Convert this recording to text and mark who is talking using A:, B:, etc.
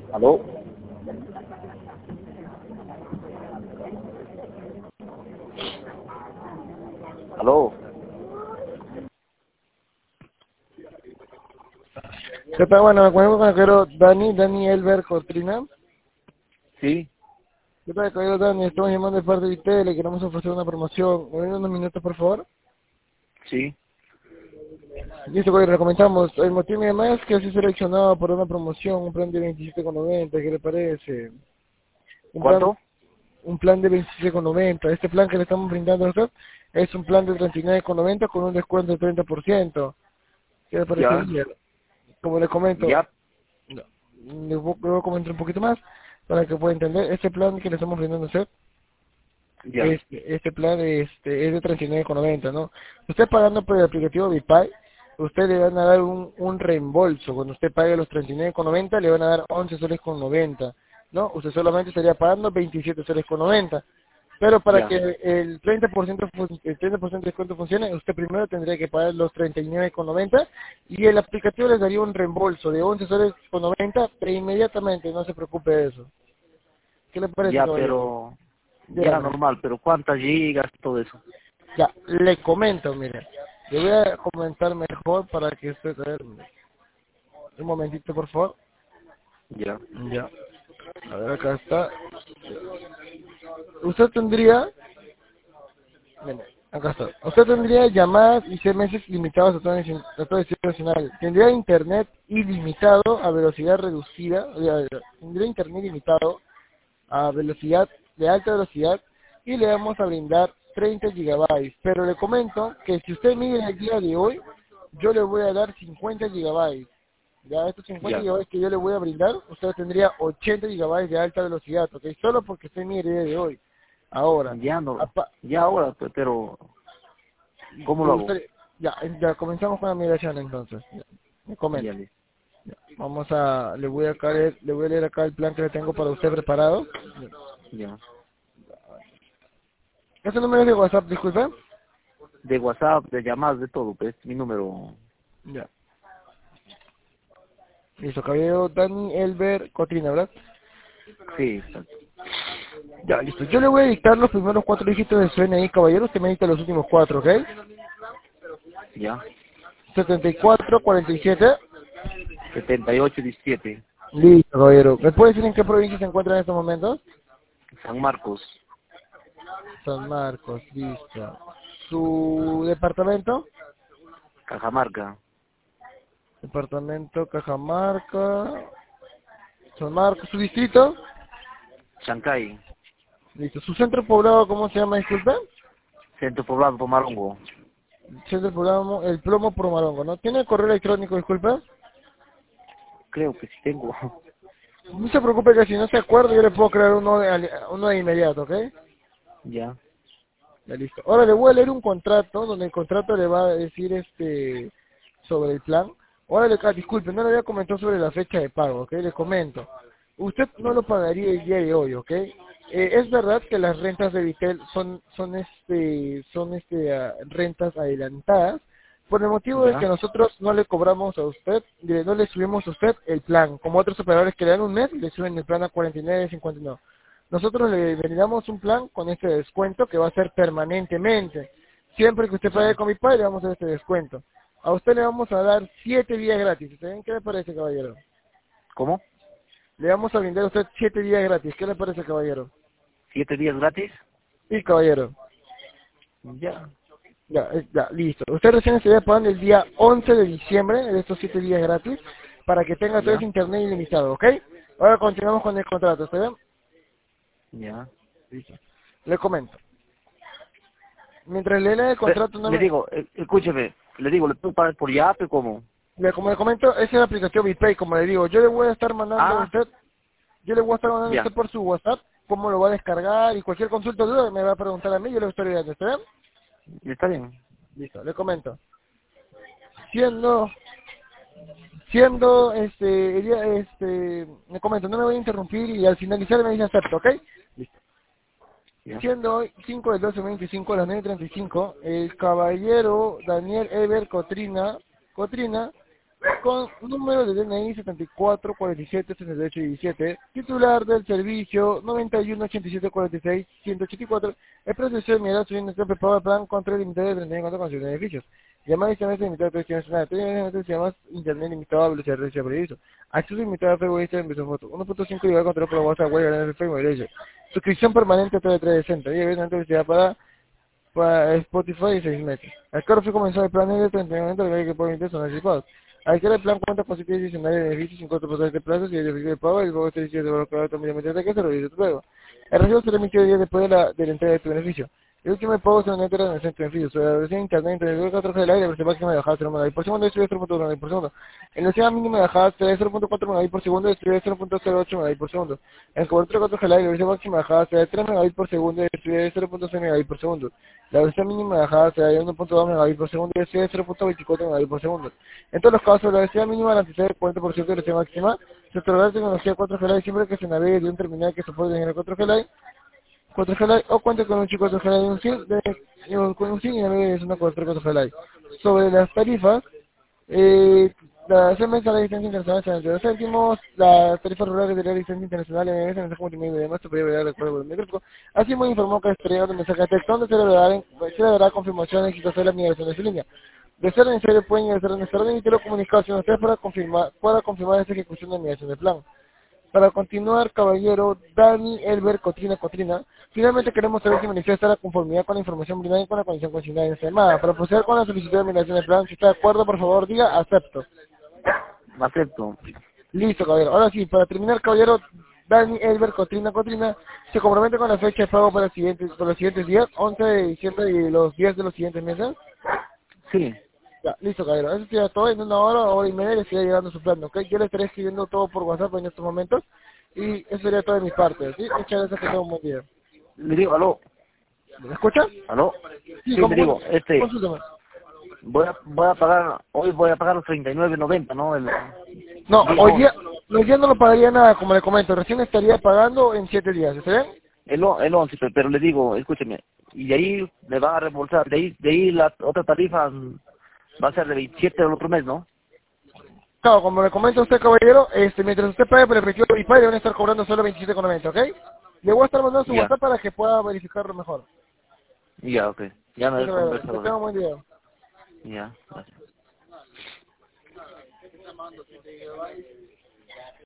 A: ¿Aló? ¿Aló?
B: ¿Qué tal? Bueno, me encuentro con el caballero Dani Elber Cotrina.
A: Sí,
B: ¿Qué tal, caballero Dani? Estamos llamando de parte de ITEL, le queremos ofrecer una promoción. ¿Me ven unos minutos, por favor?
A: sí.
B: Listo, caballero, le comentamos. El motivo de mi llamada es que se seleccionado por una promoción, un plan de 27,90, ¿qué le parece? Un plan,
A: ¿Cuánto?
B: un plan de 27,90. Este plan que le estamos brindando a usted es un plan de 39,90 con un descuento del 30%. ¿Qué le
A: Ya,
B: parecería? Como le comento,
A: ya,
B: no, le voy a comentar un poquito más para que pueda entender. Este plan que le estamos brindando a usted,
A: ya,
B: este plan es de 39,90, ¿no? Usted pagando por el aplicativo BitPay, usted le van a dar un reembolso. Cuando usted pague los 39,90, le van a dar 11 soles con 90, ¿no? Usted solamente estaría pagando 27 soles con 90. Pero para que
A: ya,
B: el 30%, el 30% de descuento funcione, usted primero tendría que pagar los 39,90 y el aplicativo les daría un reembolso de 11 soles con 90 pero inmediatamente, no se preocupe de eso. ¿Qué le parece,
A: ya,
B: caballero?
A: pero, ya
B: Dígame.
A: normal, pero ¿cuántas gigas y todo eso?
B: Ya, le comento, mire. Le voy a comentar mejor para que usted... A ver, un momentito, por favor.
A: Ya,
B: Ya. A ver, acá está. Usted tendría... Mire, acá está. Usted tendría llamadas y 6 meses limitados a todo el sitio nacional. Tendría internet ilimitado a velocidad reducida. Tendría internet ilimitado a velocidad de alta velocidad y le vamos a brindar 30 gigabytes. Pero le comento que si usted mide el día de hoy, yo le voy a dar 50 gigabytes. Ya estos 50
A: ya,
B: gigabytes que yo le voy a brindar, usted tendría 80 gigabytes de alta velocidad, ¿ok? Solo porque usted mide el día de hoy. Ahora,
A: ya no,
B: apa-
A: ya ahora, pero, ¿cómo lo hago?
B: usted, ya comenzamos con la migración entonces. Ya, me
A: Ya,
B: comento. Ya, vamos a, le voy a leer acá el plan que le tengo para usted preparado.
A: ya.
B: ¿Ese número es de WhatsApp, disculpe?
A: De WhatsApp, de llamadas, de todo, pues, mi número,
B: Ya. Listo, caballero Dani Elber Cotrina, ¿verdad?
A: sí, exacto.
B: Ya, listo. Yo le voy a dictar los primeros 4 dígitos de su NI, caballero. Usted me dicta los últimos 4, ¿ok?
A: Ya,
B: 7447.
A: 7817,
B: Listo, caballero. ¿Me puede decir en qué provincia se encuentra en estos momentos?
A: San Marcos,
B: San Marcos, listo. ¿Su departamento?
A: Cajamarca,
B: Departamento Cajamarca. San Marcos. ¿Su distrito?
A: Chancay,
B: Listo. ¿Su centro poblado cómo se llama, disculpe?
A: Centro Poblado Pomarongo.
B: Centro poblado, el Plomo Promarongo, ¿no? ¿Tiene correo electrónico, disculpe?
A: Creo que sí tengo.
B: No se preocupe que si no se acuerda yo le puedo crear uno de inmediato, ¿ok?
A: Ya,
B: Ya listo. Ahora le voy a leer un contrato donde el contrato le va a decir sobre el plan. Ahora disculpe, no le había comentado sobre la fecha de pago, ¿ok? Le comento. Usted no
A: ya,
B: lo pagaría el día de hoy, ¿ok? Es verdad que las rentas de Vitel son rentas adelantadas, por el motivo de que
A: ya,
B: nosotros no le cobramos a usted, no le subimos a usted el plan, como otros operadores que le dan un mes y le suben el plan a 49,59. Nosotros le brindamos un plan con este descuento que va a ser permanentemente. Siempre que usted pague
A: ya.
B: con mi padre, le vamos a dar este descuento. A usted le vamos a dar 7 días gratis. ¿Está bien? ¿Qué le parece, caballero?
A: ¿Cómo?
B: Le vamos a brindar a usted 7 días gratis. ¿Qué le parece, caballero?
A: 7 días gratis.
B: Sí, caballero.
A: Ya,
B: Ya, listo. Usted recién estaría pagando el día 11 de diciembre de estos 7 días gratis para que tenga todo ese
A: ya,
B: internet ilimitado, ¿ok? Ahora continuamos con el contrato, ¿está bien?
A: ya.
B: Listo. Le comento. Mientras le lea el contrato, no
A: Le
B: me...
A: digo, escúcheme, le digo, ¿le puedo pagar por Yape o cómo?
B: Como le comento, esa es la aplicación BitPay, como le digo. Yo le voy a estar mandando a
A: Ah,
B: usted, yo le voy a estar mandando a
A: ya,
B: usted por su WhatsApp cómo lo va a descargar y cualquier consulta o duda me va a preguntar a mí, yo le estoy ayudando, ¿está bien?
A: está bien.
B: Listo, le comento. Siendo, le comento, no me voy a interrumpir y al finalizar me dice acepto, ¿ok? Listo.
A: Ya,
B: Siendo hoy 5 del 12:25 a las 9:35, el caballero Daniel Ever Cotrina con número de DNI 74476817, titular del servicio 918746-184, el proceso de mirar su bienestar preparado al plan contra el limitado de 39 con sus beneficios. Llamada inicialmente limitada a protección nacional, técnicamente se llama internet limitado a velocidad de previsto. Acceso limitado a Facebook y en foto. 1.5 GB control por WhatsApp, web, en Facebook y derecho. Suscripción permanente a TV360 y evidentemente velocidad para Spotify y 6 meses. El cargo fue comenzado el plan de 39 de que pueden son anticipados. Al que el plan cuenta con 7 adicionales de beneficios, 50% de plazos y el efectivo de pago, y el pago de servicios de valor automáticamente de que se lo dice tu pago. El recibo se remitió el día después de la entrega de tu beneficio. El último pago se lo entra en el centro de beneficios. Su versión internet entre el 4 del aire, la versión máxima de bajada 0 megabits por segundo y 0.1 megabits por segundo. En la velocidad mínima de bajada será 0.4 megabits por segundo y 0.08 megabits por segundo. En cobertura 4 del aire, la versión máxima de bajada será 3 megabits por segundo y 0.6 megabits por segundo. La velocidad mínima de bajada será de 1.2 megabits por segundo y 0.24 megabits por segundo. En todos los casos, la velocidad mínima garantizada del 40% de la velocidad máxima se otorgará tecnología 4G Lite siempre que se navegue de un terminal que soporte en el 4G Lite, 4G Lite o cuente con un chip 4G Lite con un SIM y navegue de una cobertura 4G Lite. Sobre las tarifas, la CMS a la distancia internacional será 22 céntimos, las tarifas rurales de la distancia internacional en el mensaje multimedia y demás se puede ver de acuerdo con el micrófono. Así me informó que esperaba un mensaje de texto donde se le dará confirmación exitosa de la migración de su línea. De ser necesario pueden ingresar en nuestra red y emitir comunicación a ustedes para confirmar esta ejecución de migración del plan. Para continuar, caballero Dani Elber Cotrina, finalmente queremos saber si manifiesta la conformidad con la información brindada y con la condición consignada en esta llamada. Para proceder con la solicitud de migración del plan, si está de acuerdo, por favor, diga acepto.
A: Acepto.
B: Listo, caballero. Ahora sí, para terminar, caballero Dani Elber Cotrina, se compromete con la fecha de pago para los siguientes días, 11 de diciembre y los días de los siguientes meses.
A: Sí.
B: Ya, listo, caballero. Eso sería todo. En una hora y media le estaría llegando su plan, ¿ok? Yo le estaré escribiendo todo por WhatsApp en estos momentos. Y eso sería todo de mi parte, ¿sí? Muchas gracias, que tenga un buen día.
A: Le digo, aló.
B: ¿Me escucha?
A: ¿Aló?
B: Sí,
A: Sí, le digo,
B: consúltame.
A: voy a pagar, hoy voy a pagar los 39.90, ¿no?
B: No,
A: Día 11.
B: hoy día no lo pagaría nada, como le comento. Recién estaría pagando en 7 días, ¿está bien?
A: El 11, pero le digo, escúcheme, y de ahí me van a reembolsar, de ahí la otra tarifa va a ser de 27 del otro mes, ¿no?
B: Claro, como le comenta usted, caballero, mientras usted pague por el retiro de IPAI, deben estar cobrando solo 27,90, ¿ok? Le voy a estar mandando su
A: Ya,
B: WhatsApp para que pueda verificarlo mejor.
A: ya, ok. Ya me
B: Sí,
A: he
B: caballero. Que
A: conversado.
B: tenga un buen día.
A: Ya, gracias.